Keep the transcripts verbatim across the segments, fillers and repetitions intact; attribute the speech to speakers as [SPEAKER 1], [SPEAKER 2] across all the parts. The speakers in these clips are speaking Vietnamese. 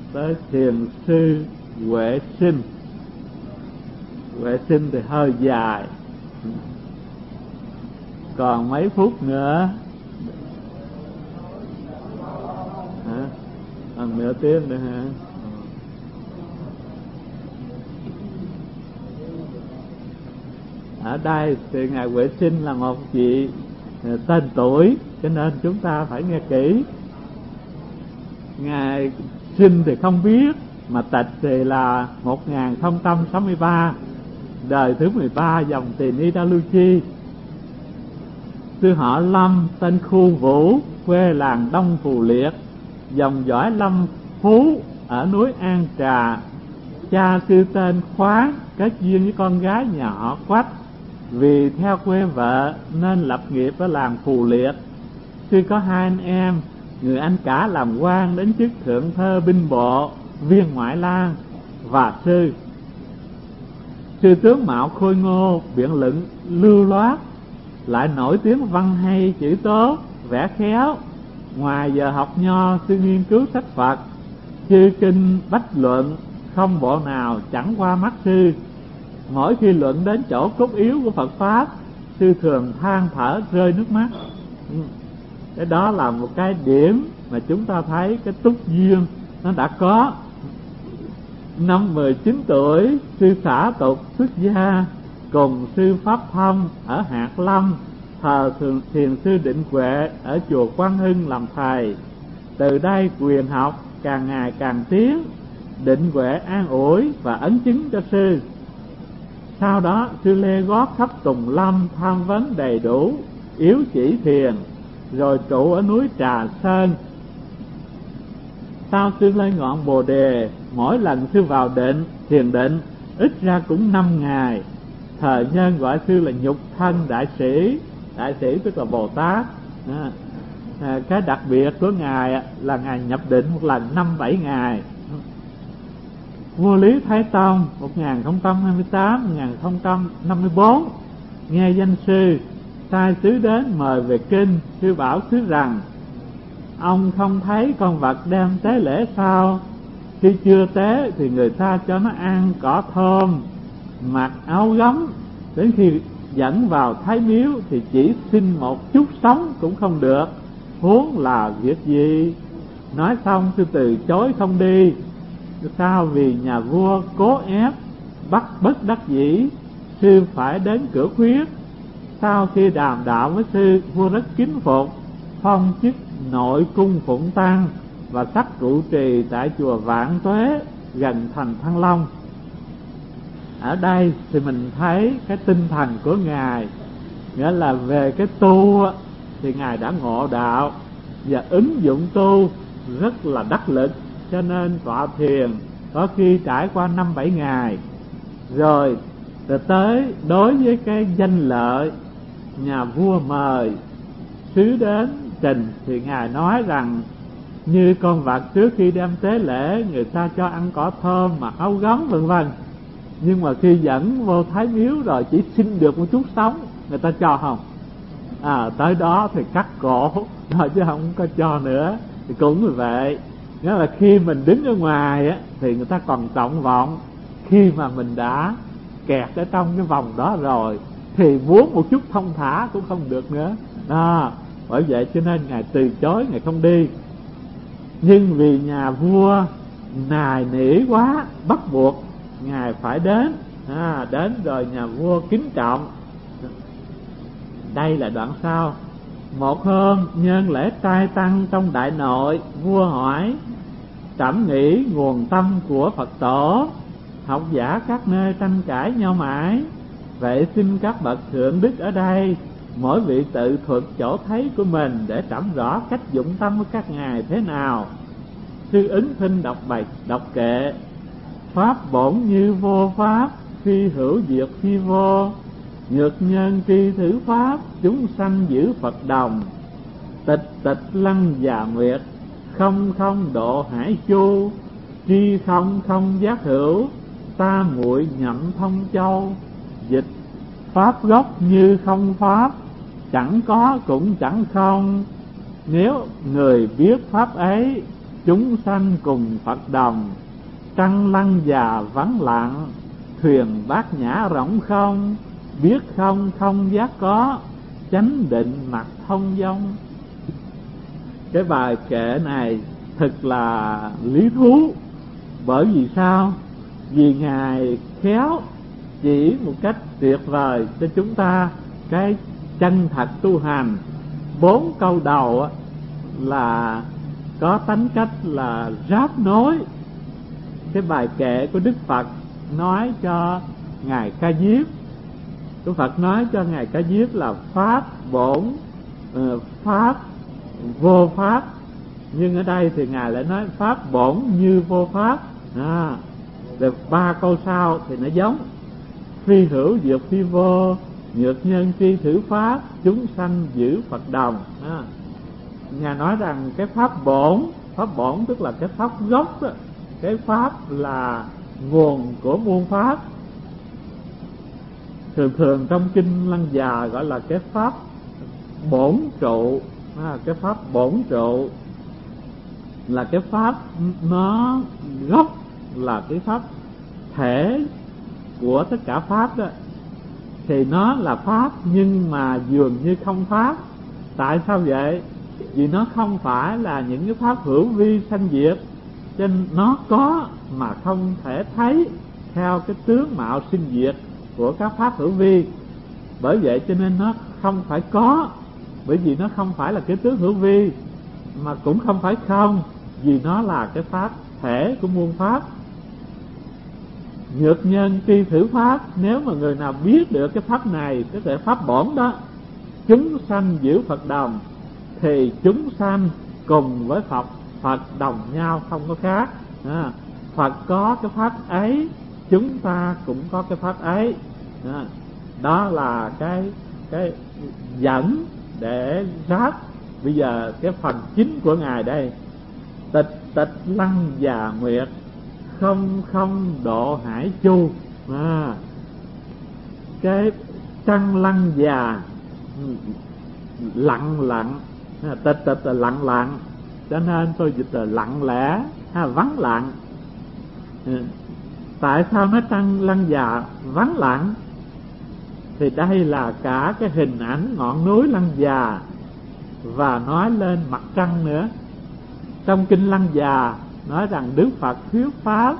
[SPEAKER 1] tới thiền sư Huệ Sinh. Huệ Sinh thì hơi dài, còn mấy phút nữa. Hả? Còn nửa tiếng nữa hả? Ở đây thì ngài Huệ Sinh là một vị tên tuổi, cho nên chúng ta phải nghe kỹ. Ngài sinh thì không biết, mà tịch thì là một nghìn không trăm sáu mươi ba, đời thứ mười ba dòng Tỳ Ni Đa Lưu Chi. Sư họ Lâm, tên Khu Vũ, quê làng Đông Phù Liệt, dòng dõi Lâm Phú ở núi An Trà. Cha sư tên Khoáng, kết duyên với con gái nhà họ Quách, vì theo quê vợ nên lập nghiệp ở làng Phù Liệt. Sư có hai anh em, người anh cả làm quan đến chức thượng thơ binh bộ, viên ngoại lang, và sư sư tướng mạo khôi ngô, biện luận lưu loát, lại nổi tiếng văn hay, chữ tốt, vẽ khéo. Ngoài giờ học nho, sư nghiên cứu sách Phật, chư kinh bách luận, không bộ nào chẳng qua mắt sư. Mỗi khi luận đến chỗ cốt yếu của Phật pháp, sư thường than thở rơi nước mắt. Cái đó là một cái điểm mà chúng ta thấy cái túc duyên nó đã có. Năm mười chín tuổi, sư xả tục xuất gia, cùng sư Pháp Thông ở Hạt Lâm, thờ thường thiền sư Định Huệ ở chùa Quang Hưng làm thầy. Từ đây quyền học càng ngày càng tiến, Định Huệ an ủi và ấn chứng cho sư. Sau đó sư lê gót khắp Tùng Lâm tham vấn đầy đủ, yếu chỉ thiền, rồi trụ ở núi Trà Sơn. Sau sư lên ngọn Bồ Đề, mỗi lần sư vào định, thiền định, ít ra cũng năm ngày. Thời nhân gọi sư là nhục thân đại sĩ, đại sĩ tức là Bồ Tát. À, à, cái đặc biệt của ngài là ngài nhập định một lần năm bảy ngày. Vua Lý Thái Tông một nghìn không trăm hai mươi tám đến một nghìn không trăm năm mươi bốn nghe danh sư, sai sứ đến mời về kinh. Sư bảo sứ rằng: ông không thấy con vật đem tế lễ sao? Khi chưa tế thì người ta cho nó ăn cỏ thơm, mặc áo gấm, đến khi dẫn vào Thái Miếu thì chỉ xin một chút sống cũng không được, huống là việc gì? Nói xong sư từ chối không đi. Sao? Vì nhà vua cố ép, bắt bất đắc dĩ, sư phải đến cửa khuyết. Sau khi đàm đạo với sư, vua rất kính phục, phong chức nội cung phụng tăng và sắc trụ trì tại chùa Vạn Tuế gần thành Thăng Long. Ở đây thì mình thấy cái tinh thần của ngài, nghĩa là về cái tu thì ngài đã ngộ đạo và ứng dụng tu rất là đắc lực, cho nên tọa thiền có khi trải qua năm bảy ngày. Rồi từ tới đối với cái danh lợi, nhà vua mời sứ đến trình thì ngài nói rằng như con vật trước khi đem tế lễ người ta cho ăn cỏ thơm, mặc áo gấm vân vân, nhưng mà khi dẫn vô Thái Miếu rồi chỉ xin được một chút sống, người ta cho không? À, tới đó thì cắt cổ rồi chứ không có cho nữa. Thì cũng như vậy, nghĩa là khi mình đứng ở ngoài á thì người ta còn trọng vọng, khi mà mình đã kẹt ở trong cái vòng đó rồi thì muốn một chút thông thả cũng không được nữa. À, bởi vậy cho nên ngài từ chối, ngài không đi. Nhưng vì nhà vua nài nỉ quá, bắt buộc ngài phải đến. À, đến rồi nhà vua kính trọng. Đây là đoạn sau. Một hôm nhân lễ trai tăng trong đại nội, vua hỏi: trẫm nghĩ nguồn tâm của Phật tổ, học giả các nơi tranh cãi nhau mãi, vậy xin các bậc thượng đức ở đây mỗi vị tự thuật chỗ thấy của mình để trẫm rõ cách dụng tâm của các ngài thế nào. Sư ứng thinh đọc bài đọc kệ: pháp bổn như vô pháp, phi hữu diệt phi vô, nhược nhân tri thử pháp, chúng sanh giữ Phật đồng. Tịch tịch lăng già nguyệt, không không độ hải chu, tri không không giác hữu, ta muội nhậm thông châu. Dịch: pháp gốc như không pháp, chẳng có cũng chẳng không. Nếu người biết pháp ấy, chúng sanh cùng Phật đồng, trăng lăng già vắng lặng, thuyền bát nhã rỗng không, biết không không giác có, chánh định mặt thông dong. Cái bài kệ này thật là lý thú. Bởi vì sao? Vì Ngài khéo chỉ một cách tuyệt vời cho chúng ta cái chân thật tu hành. Bốn câu đầu là có tính cách là ráp nối. Cái bài kệ của Đức Phật nói cho Ngài Ca Diếp, Đức Phật nói cho Ngài Ca Diếp là pháp bổn, pháp vô pháp. Nhưng ở đây thì Ngài lại nói pháp bổn như vô pháp. À, được ba câu sau thì nó giống: phi hữu diệt phi vô, nhược nhân phi thử pháp, chúng sanh giữ Phật đồng. À, Ngài nói rằng cái pháp bổn, pháp bổn tức là cái pháp gốc đó. Cái pháp là nguồn của muôn pháp. Thường thường trong kinh Lăng Già gọi là cái pháp bổn trụ. À, cái pháp bổn trụ là cái pháp nó gốc, là cái pháp thể của tất cả pháp đó. Thì nó là pháp nhưng mà dường như không pháp. Tại sao vậy? Vì nó không phải là những cái pháp hữu vi sanh diệt, cho nên nó có mà không thể thấy theo cái tướng mạo sinh diệt của các pháp hữu vi. Bởi vậy cho nên nó không phải có, bởi vì nó không phải là cái tướng hữu vi, mà cũng không phải không, vì nó là cái pháp thể của muôn pháp. Nhược nhân tri thử pháp, nếu mà người nào biết được cái pháp này, cái thể pháp bổn đó, chúng sanh giữ Phật đồng, thì chúng sanh cùng với Phật, Phật đồng nhau không có khác. À, Phật có cái pháp ấy, chúng ta cũng có cái pháp ấy. À, đó là cái cái dẫn để ráp. Bây giờ cái phần chính của Ngài đây: tịch tịch lăng già nguyệt, không không độ hải chu. À, cái trăng lăng già lặng lặng, tịch tịch là lặng lặng, cho nên tôi dịch là lặng lẽ, ha, vắng lặng. Tại sao nó trăng lăng già vắng lặng? Thì đây là cả cái hình ảnh ngọn núi Lăng Già và nói lên mặt trăng nữa. Trong kinh Lăng Già nói rằng Đức Phật thuyết pháp,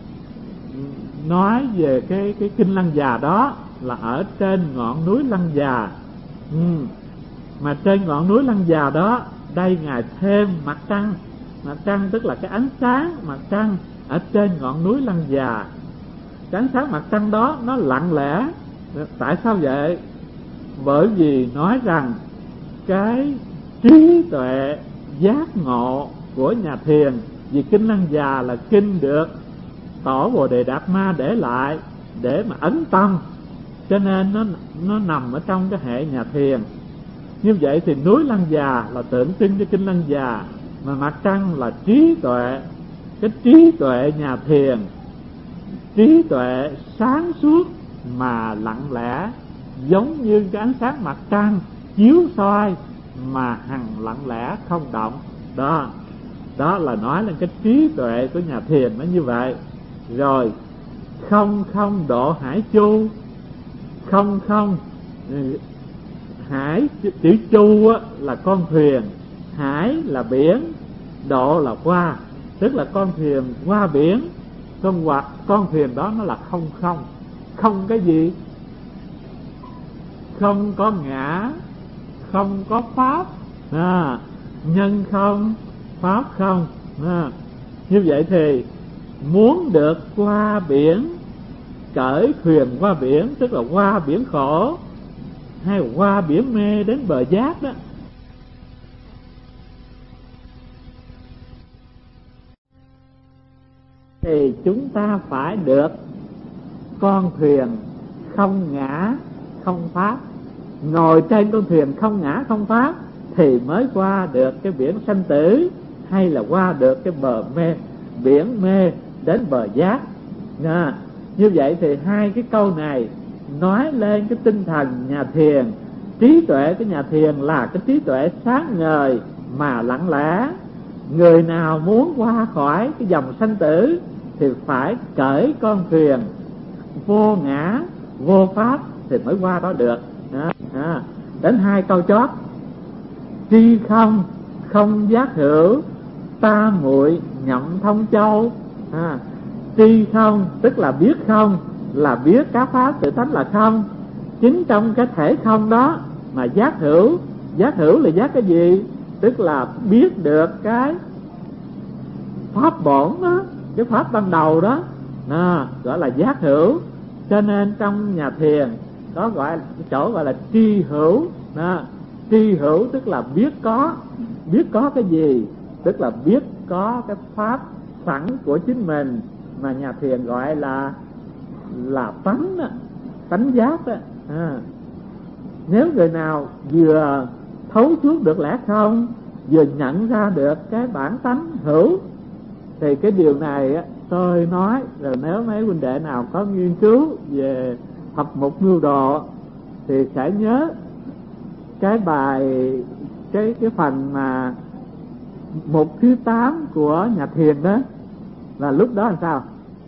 [SPEAKER 1] nói về cái cái kinh Lăng Già đó là ở trên ngọn núi Lăng Già. Ừ. Mà trên ngọn núi Lăng Già đó, đây Ngài thêm mặt trăng. Mặt trăng tức là cái ánh sáng mặt trăng ở trên ngọn núi Lăng Già. Cái ánh sáng mặt trăng đó nó lặng lẽ. Tại sao vậy? Bởi vì nói rằng cái trí tuệ giác ngộ của nhà thiền, vì kinh Lăng Già là kinh được Tổ Bồ Đề Đạt Ma để lại để mà ấn tâm, cho nên nó nó nằm ở trong cái hệ nhà thiền. Như vậy thì núi Lăng Già là tượng trưng cho kinh Lăng Già, mà mặt trăng là trí tuệ, cái trí tuệ nhà thiền, trí tuệ sáng suốt mà lặng lẽ, giống như cái ánh sáng mặt trăng chiếu soi mà hằng lặng lẽ không động. Đó, đó là nói lên cái trí tuệ của nhà thiền nó như vậy. Rồi không không độ hải chu. Không không, hải chữ chu á, là con thuyền, hải là biển, độ là qua, tức là con thuyền qua biển. Con hoặc con thuyền đó nó là không không. Không cái gì? Không có ngã, không có pháp, à, nhân không, pháp không. À, như vậy thì muốn được qua biển, cởi thuyền qua biển, tức là qua biển khổ hay qua biển mê đến bờ giác đó, thì chúng ta phải được con thuyền không ngã không pháp. Ngồi trên con thuyền không ngã không pháp thì mới qua được cái biển sanh tử, hay là qua được cái bờ mê, biển mê đến bờ giác. À, như vậy thì hai cái câu này nói lên cái tinh thần nhà thiền. Trí tuệ của nhà thiền là cái trí tuệ sáng ngời mà lặng lẽ, người nào muốn qua khỏi cái dòng sanh tử thì phải cởi con thuyền vô ngã vô pháp thì mới qua đó được. Đó. À, đến hai câu chót: tri không không giác hữu, ta muội nhậm thông châu. À, tri không tức là biết không, là biết các pháp tự tánh là không. Chính trong cái thể không đó mà giác hữu. Giác hữu là giác cái gì? Tức là biết được cái pháp bổn đó, cái pháp ban đầu đó, à, gọi là giác hữu. Cho nên trong nhà thiền có gọi chỗ gọi là tri hữu. À, tri hữu tức là biết có. Biết có cái gì? Tức là biết có cái pháp sẵn của chính mình, mà nhà thiền gọi là là tánh đó, tánh giác đó. À, nếu người nào vừa thấu suốt được lẽ không, vừa nhận ra được cái bản tánh hữu, thì cái điều này á, tôi nói rồi, nếu mấy huynh đệ nào có nghiên cứu về thập mục ngưu độ thì sẽ nhớ cái bài cái cái phần mà mục thứ tám của nhà thiền đó, là lúc đó làm sao?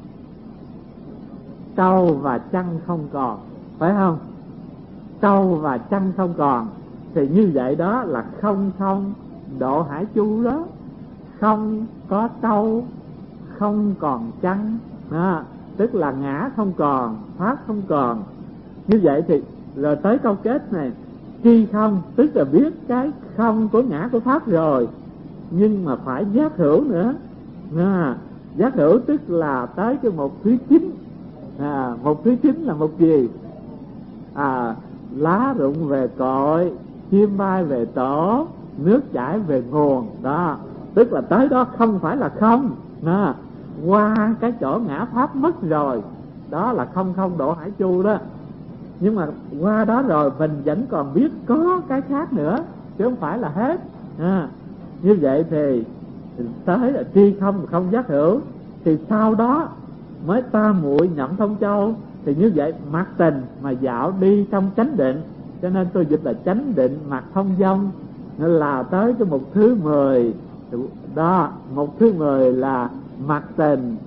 [SPEAKER 1] Trâu và chăn không còn, phải không? Trâu và chăn không còn, thì như vậy đó là không không độ hải chu đó. Không có trâu, không còn chăn, à, tức là ngã không còn, pháp không còn. Như vậy thì rồi tới câu kết này: tri không tức là biết cái không của ngã của pháp rồi, nhưng mà phải giác hữu nữa. À, giác hữu tức là tới cái một thứ chín. À, một thứ chín là một gì? À, lá rụng về cội, chim bay về tổ, nước chảy về nguồn đó. Tức là tới đó không phải là không, à, qua cái chỗ ngã pháp mất rồi, đó là không không độ hải chu đó. Nhưng mà qua đó rồi mình vẫn còn biết có cái khác nữa, chứ không phải là hết. À, như vậy thì tới là tri không không giác hữu, thì sau đó mới ta muội nhậm thông châu. Thì như vậy mặc tình mà dạo đi trong chánh định, cho nên tôi dịch là chánh định mặc thông dong, nên là tới cái mục thứ mười đó. Mục thứ mười là mặc tình,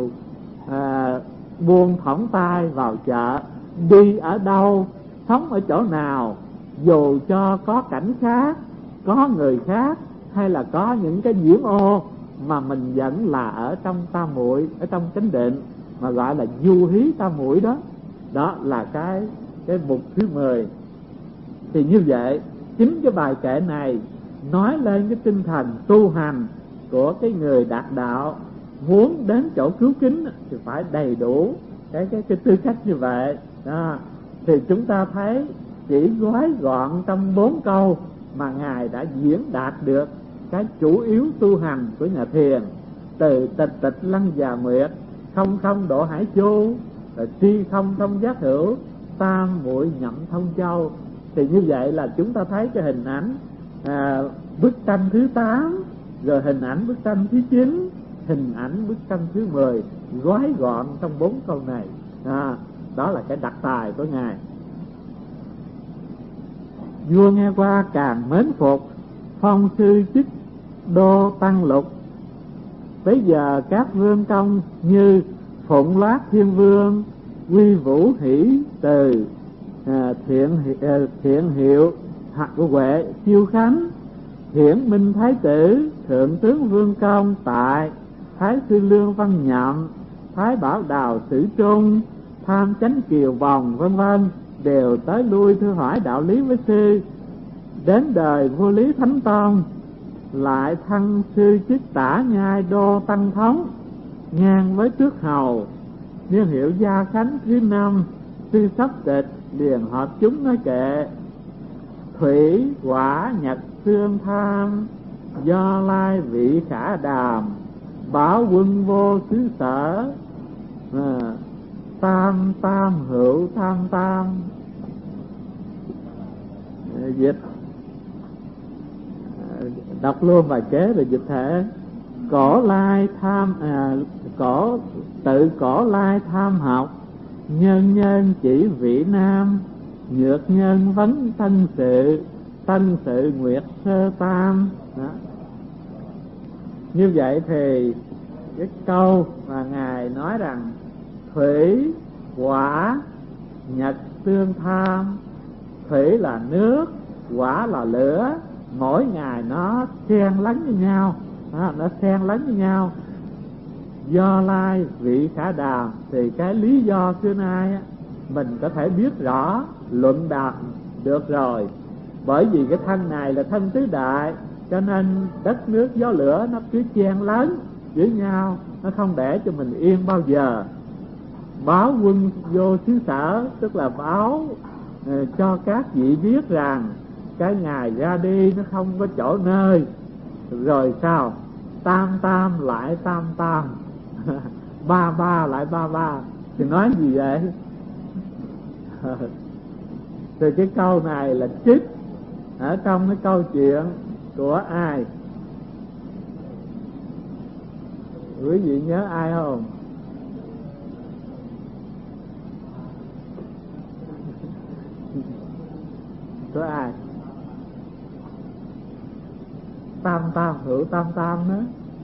[SPEAKER 1] à, buông thõng tay vào chợ, đi ở đâu, sống ở chỗ nào, dù cho có cảnh khác, có người khác, hay là có những cái nhiễm ô, mà mình vẫn là ở trong tam muội, ở trong chánh định, mà gọi là du hí tam muội đó. Đó là cái cái mục thứ mười. Thì như vậy chính cái bài kệ này nói lên cái tinh thần tu hành của cái người đạt đạo, muốn đến chỗ cứu kính thì phải đầy đủ cái cái cái tư cách như vậy đó. Thì chúng ta thấy chỉ gói gọn trong bốn câu mà ngài đã diễn đạt được cái chủ yếu tu hành của nhà thiền, từ tịch tịch lăng già nguyệt, không không độ hải chu, rồi tri không không giác hữu, tam muội nhậm thông châu. Thì như vậy là chúng ta thấy cái hình ảnh à, bức tranh thứ tám, rồi hình ảnh bức tranh thứ chín, hình ảnh bức tranh thứ mười, gói gọn trong bốn câu này. À, đó là cái đặc tài của ngài. Vua nghe qua càng mến phục, phong sư chức đô tăng lục. Bây giờ các vương công như Phụng Loát Thiên Vương, Quy Vũ Hỷ Từ, à, thiện à, thiện hiệu Hạc Huệ Chiêu Khánh, Hiển Minh Thái Tử, Thượng tướng Vương Công Tại, Thái Sư Lương Văn Nhậm, Thái Bảo Đào Sử Trung, Tham Chánh Kiều Vòng vân vân, đều tới lui thưa hỏi đạo lý với sư. Đến đời vua Lý Thánh Tông, lại thăng sư chức tả nhai đô tăng thống, ngang với tước hầu. Niên hiệu Gia Khánh thứ năm, sư sắp tịch liền họp chúng nói kệ: thủy quả nhật xương tham, do lai vị khả đàm, bảo quân vô xứ sở, à, tam tam hữu tham tam. Dịch đọc luôn bài kế rồi dịch thể: cổ lai tham à, cổ tự cổ lai tham học, nhân nhân chỉ vị nam, nhược nhân vấn tân sự, tân sự nguyệt sơ tam. Đó. Như vậy thì cái câu mà ngài nói rằng thủy hỏa nhật tương tham, thủy là nước, hỏa là lửa, mỗi ngày nó xen lẫn với nhau, đó, nó xen lẫn với nhau. Do lai vị khả đàm, thì cái lý do xưa nay á, mình có thể biết rõ, luận đạt được rồi. Bởi vì cái thân này là thân tứ đại, cho nên đất nước gió lửa nó cứ chen lấn với nhau, nó không để cho mình yên bao giờ. Báo quân vô xứ sở, tức là báo uh, cho các vị biết rằng cái ngày ra đi nó không có chỗ nơi. Rồi sao? Tam tam lại tam tam ba ba lại ba ba, thì nói gì vậy? Thì cái câu này là trích ở trong cái câu chuyện của ai? Quý vị nhớ ai không? Có ai? Tam tam hữu tam tam đó.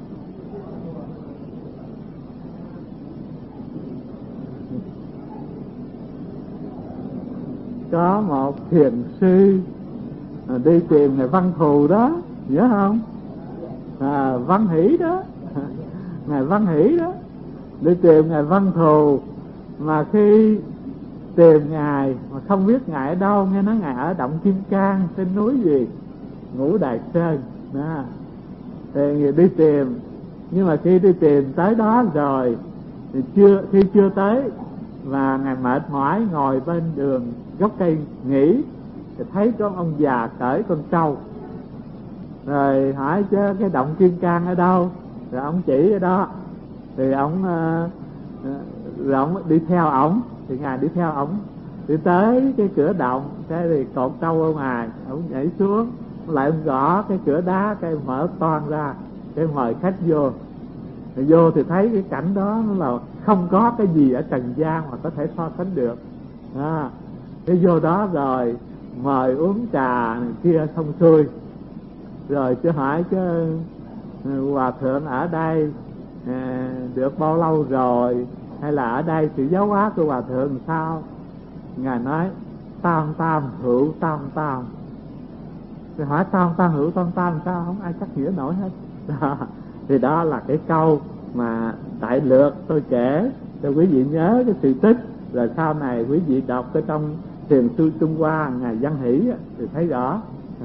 [SPEAKER 1] Có một thiền sư đi tìm ngài Văn Thù đó, nhớ không? À, Văn Hỷ đó, ngài Văn Hỷ đó, đi tìm ngài Văn Thù. Mà khi tìm ngài mà không biết ngài ở đâu, nghe nói ngài ở động Kim Cang trên núi gì Ngũ Đài Sơn đó. Thì đi tìm, nhưng mà khi đi tìm tới đó rồi thì chưa khi chưa tới, và ngài mệt mỏi ngồi bên đường gốc cây nghỉ, thì thấy có ông già cởi con trâu, rồi hỏi chứ cái động Kim Cang ở đâu, rồi ông chỉ ở đó. Thì ông rồi ông đi theo ổng, thì ngài đi theo ổng đi tới cái cửa động, cái thì cột trâu ở ngoài, ông nhảy xuống lại ông gõ cái cửa đá, cái mở toang ra, cái mời khách vô. Rồi vô thì thấy cái cảnh đó nó là không có cái gì ở trần gian mà có thể so sánh được. À, cái vô đó rồi mời uống trà này kia xong xuôi, rồi chứ hỏi chứ hòa thượng ở đây à, được bao lâu rồi, hay là ở đây sự giáo hóa của hòa thượng làm sao? Ngài nói tam tam hữu tam tam. Thì hỏi tam tam hữu tam tam sao? Không ai chắc hiểu nổi hết. Đó. Thì đó là cái câu mà đại lược tôi kể cho quý vị nhớ cái sự tích. Rồi sau này quý vị đọc cái trong Thiền Sư Trung Hoa ngài Văn Hỷ thì thấy rõ.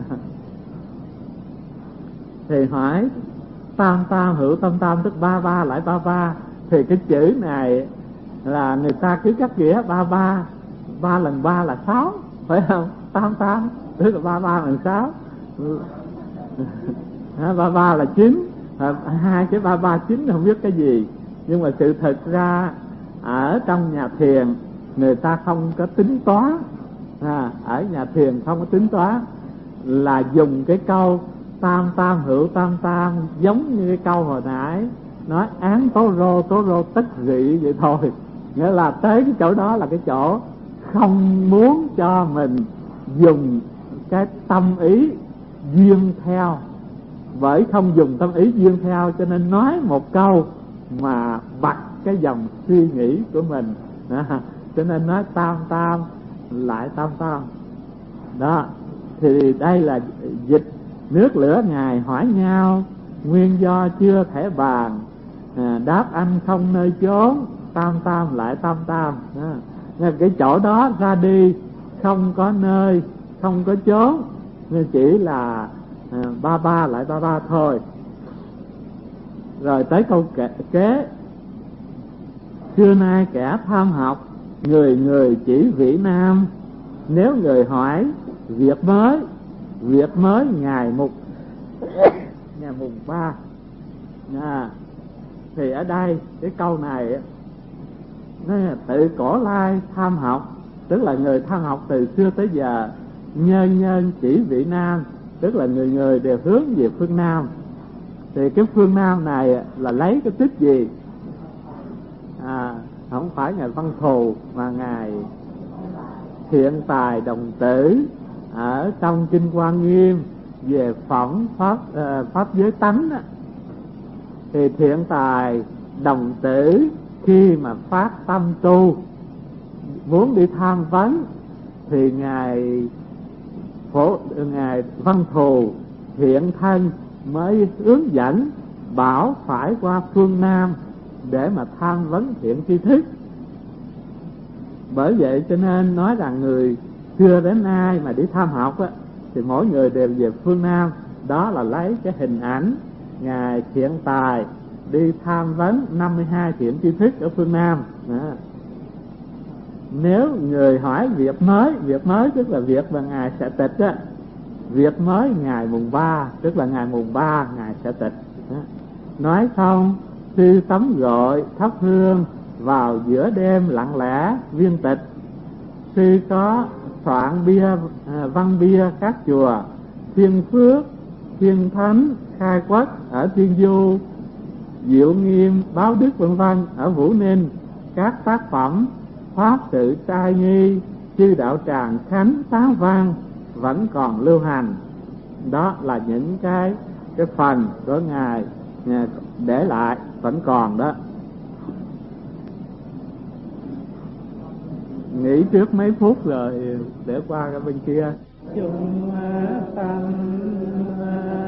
[SPEAKER 1] Thì hỏi tam tam hữu tam tam tức ba ba lại ba ba, thì cái chữ này là người ta cứ cắt nghĩa ba ba, ba lần ba là sáu, phải không? Tam tam tức là ba ba lần sáu, ba ba là chín, hai cái ba ba chín không biết cái gì. Nhưng mà sự thật ra ở trong nhà thiền người ta không có tính toán, à, ở nhà thiền không có tính toán, là dùng cái câu tam tam hữu tam tam, giống như cái câu hồi nãy nói án tố rô tố rô tất rị vậy thôi. Nghĩa là tới cái chỗ đó là cái chỗ không muốn cho mình dùng cái tâm ý duyên theo. Bởi không dùng tâm ý duyên theo cho nên nói một câu mà bật cái dòng suy nghĩ của mình. À, cho nên nói tam tam lại tam tam. Đó, thì đây là dịch nước lửa ngài hỏi nhau, nguyên do chưa thể bàn, à, đáp anh không nơi chốn, tam tam lại tam tam. Đó. Cái chỗ đó ra đi không có nơi, không có chốn, nên chỉ là à, ba ba lại ba ba thôi. Rồi tới câu kế, kế xưa nay kẻ tham học, người người chỉ vị nam. Nếu người hỏi việc mới, việc mới ngày mùng ngày mùng ba. À, thì ở đây cái câu này nó là tự cổ lai tham học, tức là người tham học từ xưa tới giờ, nhân nhân chỉ vị nam, tức là người người đều hướng về phương Nam. Thì cái phương Nam này là lấy cái tích gì? À, không phải ngài Văn Thù mà ngài Thiện Tài Đồng Tử ở trong Kinh Hoa Nghiêm về phẩm pháp uh, pháp giới tánh á, Thì thiện tài đồng tử khi mà phát tâm tu muốn đi tham vấn thì ngài phổ ngài Văn Thù hiện thân mới hướng dẫn bảo phải qua phương Nam để mà tham vấn thiện tri thức. Bởi vậy cho nên nói rằng người xưa đến nay mà đi tham học á, thì mỗi người đều về phương Nam. Đó là lấy cái hình ảnh ngài Thiện Tài đi tham vấn năm mươi hai thiện tri thức ở phương Nam. Đó. Nếu người hỏi việc mới, việc mới tức là việc mà ngài sẽ tịch á, việc mới ngày mùng ba, tức là ngày mùng ba ngài sẽ tịch. Đó. Nói xong sư tắm gội thắp hương vào giữa đêm lặng lẽ viên tịch. Sư có soạn bia à, văn bia các chùa Thiên Phước, Thiên Thánh, Khai Quốc ở Thiên Du, Diệu Nghiêm, Báo Đức vân vân ở Vũ Ninh. Các tác phẩm Pháp Sự Trai Nghi, Chư Đạo Tràng Khánh Tán Văn vẫn còn lưu hành. Đó là những cái cái phần của ngài để lại vẫn còn đó. Nghỉ trước mấy phút rồi để qua cái bên kia. Chung tâm